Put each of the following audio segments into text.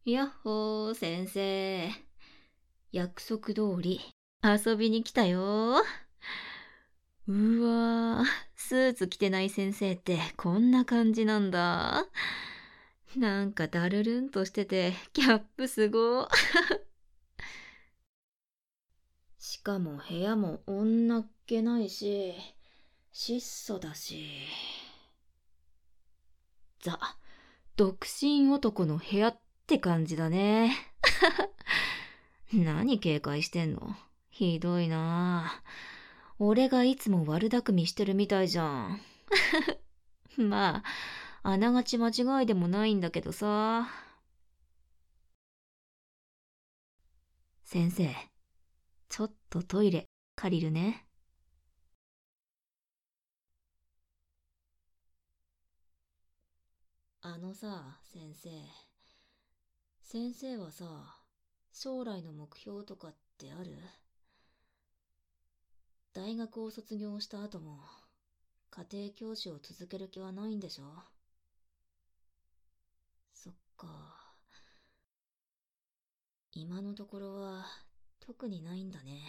やっほー、先生。約束通り遊びに来たよ。うわー、スーツ着てない先生ってこんな感じなんだ。なんかだるるんとしててギャップすご。しかも部屋も女っ気ないし、質素だし。ザ、独身男の部屋って感じだね。何警戒してんの？ひどいなあ。俺がいつも悪巧みしてるみたいじゃん。まあ、あながち間違いでもないんだけどさ。先生、ちょっとトイレ借りるね。あのさ、先生。先生はさ、将来の目標とかってある？大学を卒業した後も、家庭教師を続ける気はないんでしょ？そっか。今のところは、特にないんだね。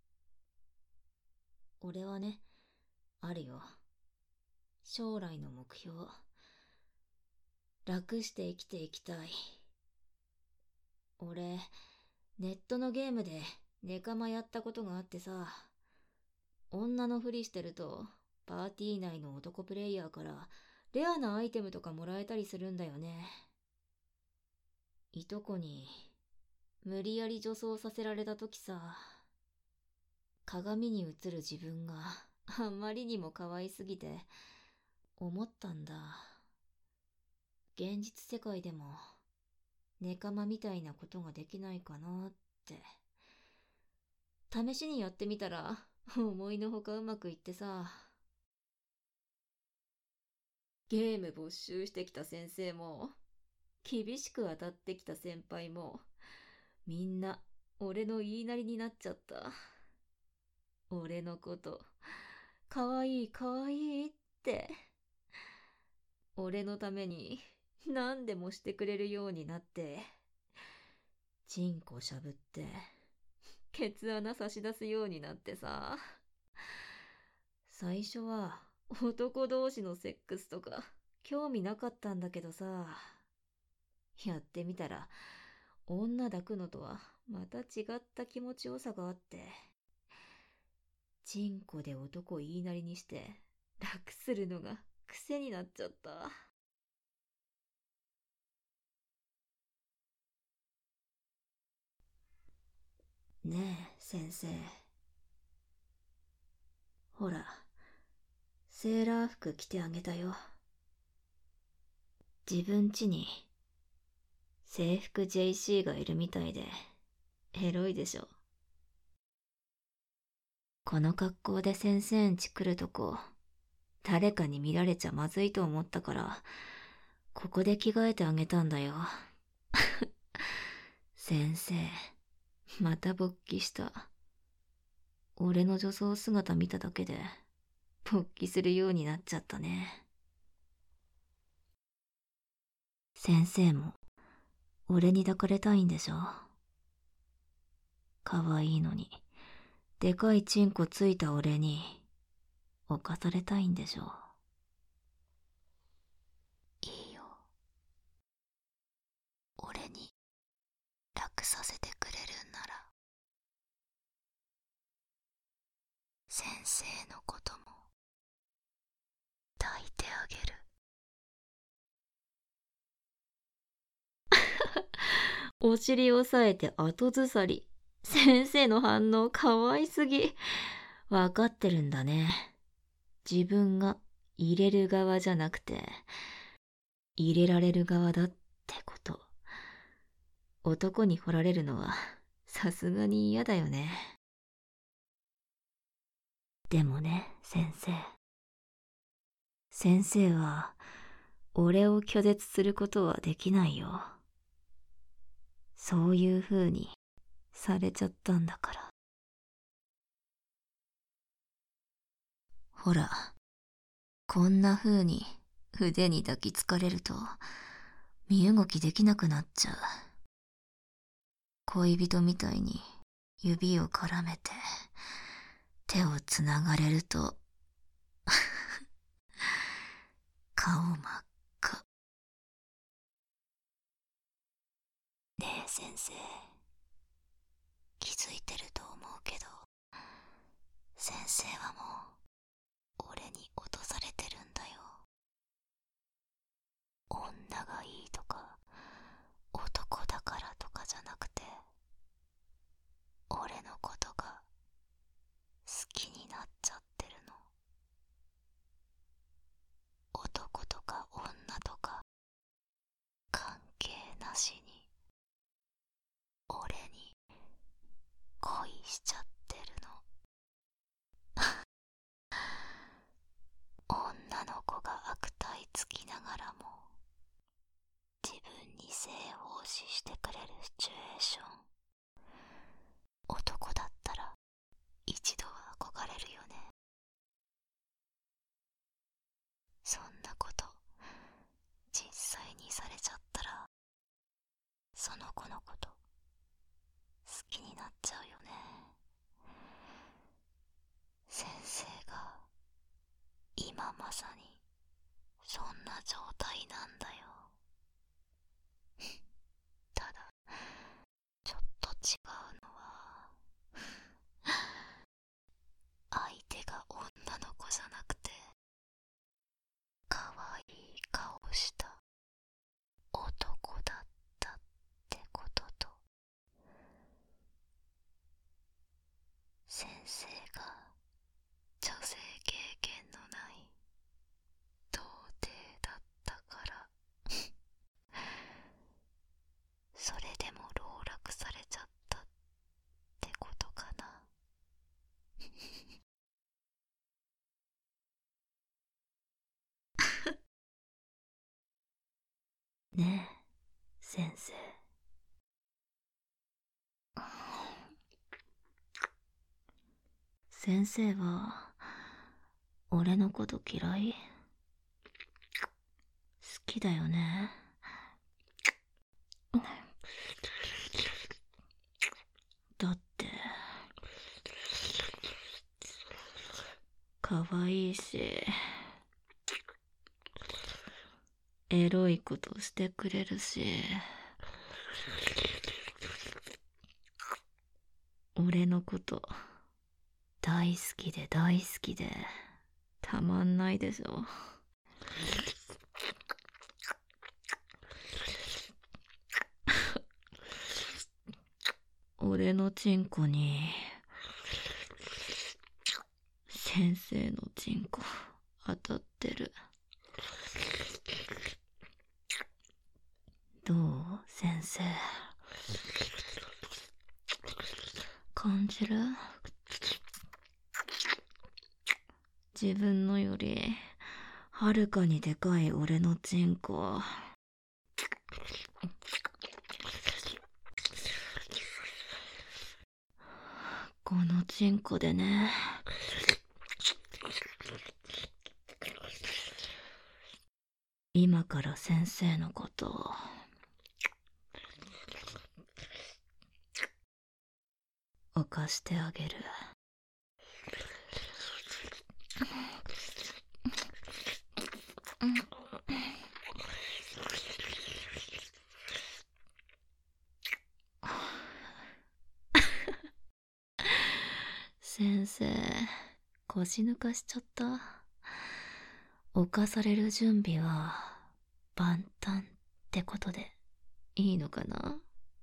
俺はね、あるよ。将来の目標。楽して生きていきたい。俺、ネットのゲームでネカマやったことがあってさ、女のふりしてると、パーティー内の男プレイヤーからレアなアイテムとかもらえたりするんだよね。いとこに、無理やり女装させられた時さ、鏡に映る自分があんまりにも可愛すぎて、思ったんだ。現実世界でも、ネカマみたいなことができないかなって。試しにやってみたら、思いのほかうまくいってさ。ゲーム没収してきた先生も、厳しく当たってきた先輩も、みんな、俺の言いなりになっちゃった。俺のこと、かわいいかわいいって。俺のために、何でもしてくれるようになって、チンコしゃぶって、ケツ穴差し出すようになってさ。最初は男同士のセックスとか興味なかったんだけどさ、やってみたら女抱くのとはまた違った気持ちよさがあって、チンコで男言いなりにして楽するのが癖になっちゃった。ねえ先生、ほら、セーラー服着てあげたよ。自分家に制服 JC がいるみたいでエロいでしょ？この格好で先生ん家来るとこ、誰かに見られちゃまずいと思ったから、ここで着替えてあげたんだよ。先生、また勃起した。俺の女装姿見ただけで、勃起するようになっちゃったね。先生も、俺に抱かれたいんでしょ？可愛いのに、でかいチンコついた俺に、侵されたいんでしょ？いいよ。俺に楽させてくれるんなら、先生のことも抱いてあげる。お尻押さえて後ずさり。先生の反応かわいすぎ。わかってるんだね。自分が入れる側じゃなくて、入れられる側だってこと。男に掘られるのはさすがに嫌だよね。でもね、先生。先生は、俺を拒絶することはできないよ。そういう風にされちゃったんだから。ほら、こんな風に腕に抱きつかれると身動きできなくなっちゃう。 恋人みたいに指を絡めて手をつながれると顔真っ赤。ねえ先生、気づいてると思うけど、先生はもう俺に落とされてるんだよ。女がいいとか男だからとかじゃなくて、俺のことが好きになっちゃってるの。男とか女とか関係なしに俺に恋しちゃってるの。女の子が悪態つきながらも自分に性奉仕してくれるシチュエーション。男だったら一度は憧れるよね。そんなこと実際にされちゃったら、その子のこと好きになっちゃうよね。先生が今まさにそんな状態なんだよ。ただちょっと違うのは、相手が女の子じゃなくて可愛い顔した男だったってことと、先生が女性経験のない童貞だったからそれでも籠絡されちゃったってことかな。ねえ先生、先生は俺のこと嫌い？好きだよね。だって可愛いしエロいことしてくれるし、俺のこと大好きで大好きでたまんないでしょ。俺のチンコに先生のチンコ当たってる。どう先生、感じる？自分のよりはるかにでかい俺のチンコ。このチンコでね、今から先生のことを犯してあげる。先生、腰抜かしちゃった。犯される準備は万端ってことでいいのかな？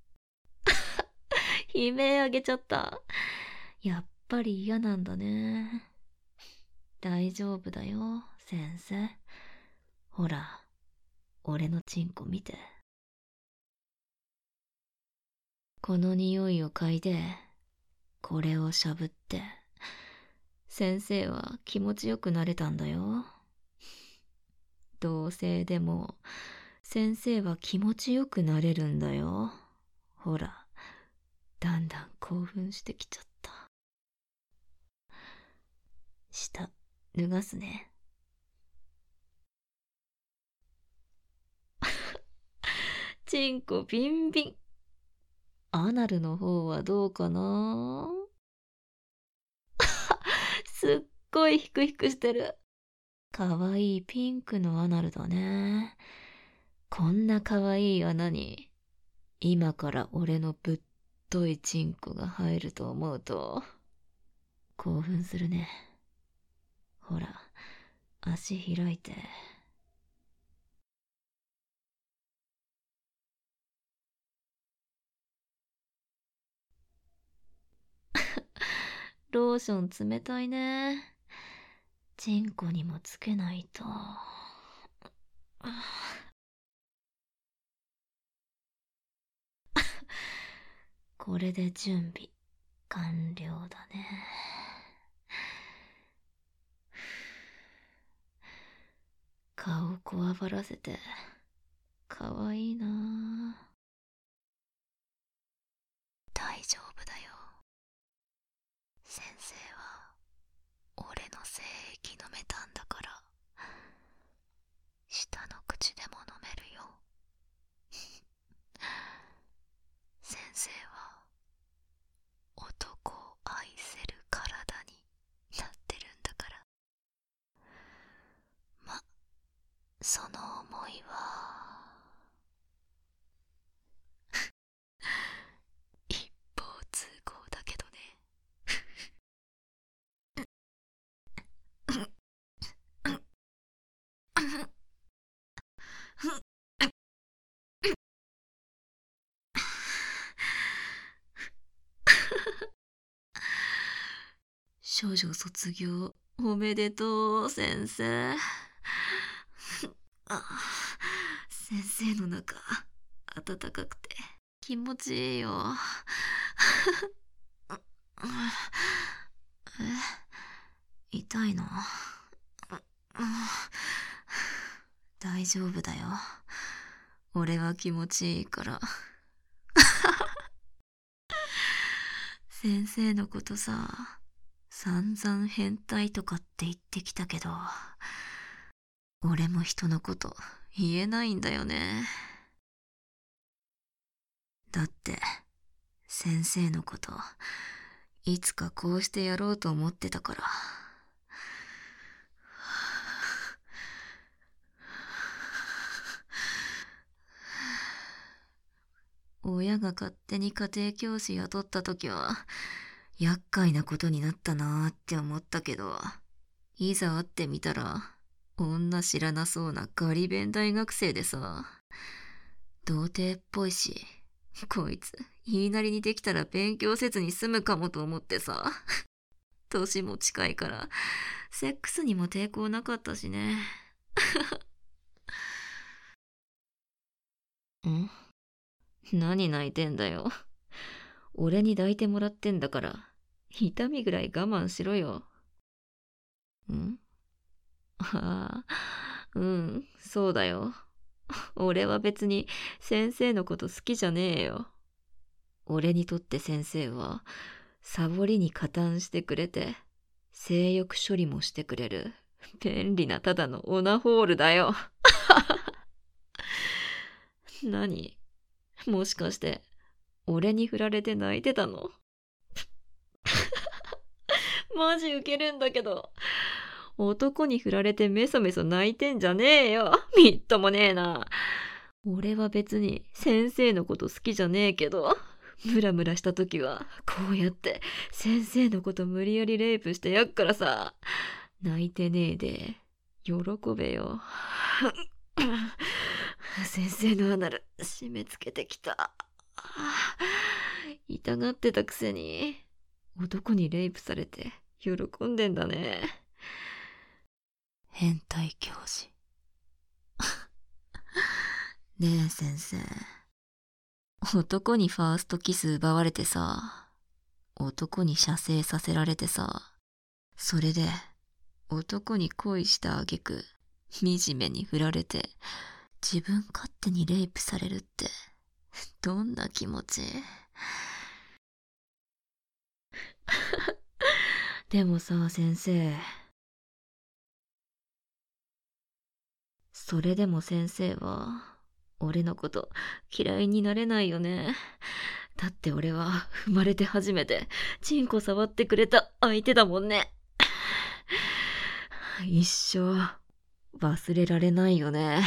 悲鳴あげちゃった。やっぱり嫌なんだね。大丈夫だよ先生。ほら俺のチンコ見て。この匂いを嗅いでこれをしゃぶって、先生は気持ちよくなれたんだよ。同性でも先生は気持ちよくなれるんだよ。ほらだんだん興奮してきちゃった。下脱がすね。チンコビンビン。 アナルの方はどうかな。すっごいヒクヒクしてる。かわいいピンクのアナルだね。こんなかわいい穴に、今から俺のぶっといチンコが入ると思うと、興奮するね。ほら、足開いて。ローション冷たいね。チンコにもつけないと。これで準備完了だね。顔こわばらせてかわいいな。大丈夫だよ。先生は俺の精液飲めたんだから、下の口でも飲めるよ。先生は男を愛せる体になってるんだから。ま、その思いは一方通行だけどね。少女卒業おめでとう、先生。あ、先生の中暖かくて気持ちいいよ。痛いの？大丈夫だよ。俺は気持ちいいから。先生のことさ、散々変態とかって言ってきたけど、俺も人のこと言えないんだよね。だって先生のこといつかこうしてやろうと思ってたから。親が勝手に家庭教師雇った時は厄介なことになったなーって思ったけど、いざ会ってみたら女知らなそうなガリ勉大学生でさ、童貞っぽいし、こいつ言いなりにできたら勉強せずに済むかもと思ってさ、年も近いからセックスにも抵抗なかったしね。ん？何泣いてんだよ。俺に抱いてもらってんだから痛みぐらい我慢しろよ。ん？ああ、うん、そうだよ。俺は別に先生のこと好きじゃねえよ。俺にとって先生はサボりに加担してくれて、性欲処理もしてくれる便利なただのオナホールだよ。何？もしかして俺に振られて泣いてたの？マジウケるんだけど。男に振られてメソメソ泣いてんじゃねえよ。みっともねえな。俺は別に先生のこと好きじゃねえけど、ムラムラした時はこうやって先生のこと無理やりレイプしてやっからさ、泣いてねえで喜べよ。先生のアナル締め付けてきた。痛がってたくせに男にレイプされて喜んでんだね。変態教師。ねえ先生、男にファーストキス奪われてさ、男に射精させられてさ、それで男に恋した挙句惨めに振られて自分勝手にレイプされるってどんな気持ち？でもさ先生、それでも先生は俺のこと嫌いになれないよね。 だって俺は生まれて初めてチンコ触ってくれた相手だもんね。一生忘れられないよね。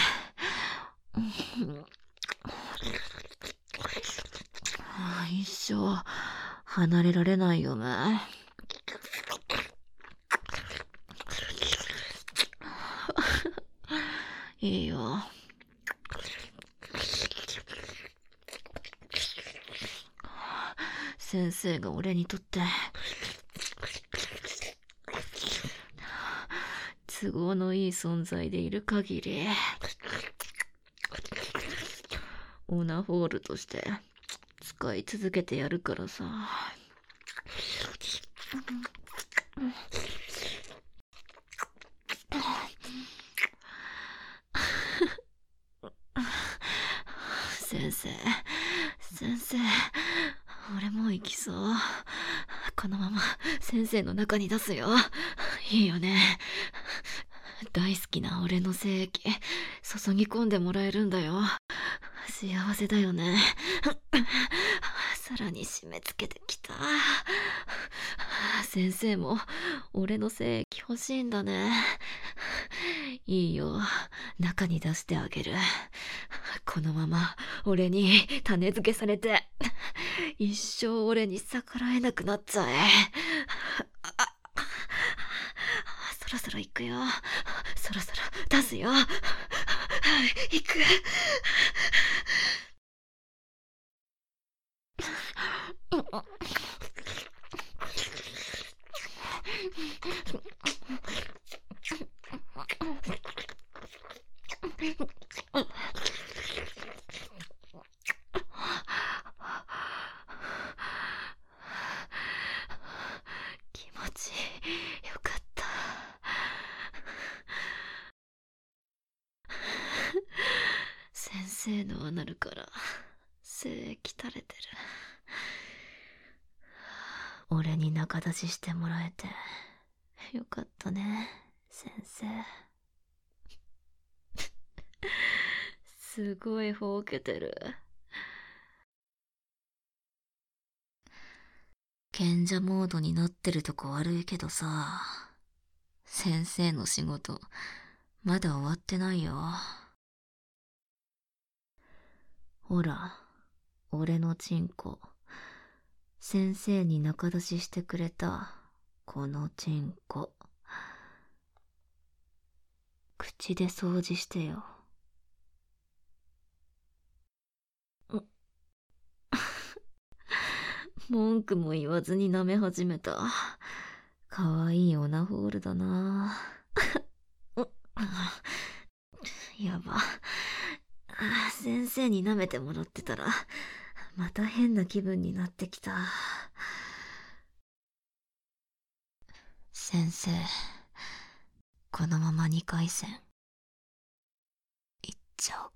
一生離れられないよね。いいよ。先生が俺にとって都合のいい存在でいる限り、オナホールとして使い続けてやるからさ。先生、俺もう行きそう。このまま先生の中に出すよ。いいよね。大好きな俺の精液注ぎ込んでもらえるんだよ。幸せだよね。さらに締め付けてきた。先生も俺の精液欲しいんだね。いいよ、中に出してあげる。このまま俺に種付けされて一生俺に逆らえなくなっちゃえ。そろそろ行くよ。そろそろ出すよ。行く。気持ちよかった。先生のアナルから精液垂れてる。俺に仲出ししてもらえてよかったね、先生。すごいほうけてる。賢者モードになってるとこ悪いけどさ、先生の仕事まだ終わってないよ。ほら、俺のチンコ、先生に仲出ししてくれたこのチンコ、口で掃除してよ。文句も言わずに舐め始めた。かわいいオナホールだな。やば。先生に舐めてもらってたらまた変な気分になってきた。先生、このまま2回戦行っちゃおう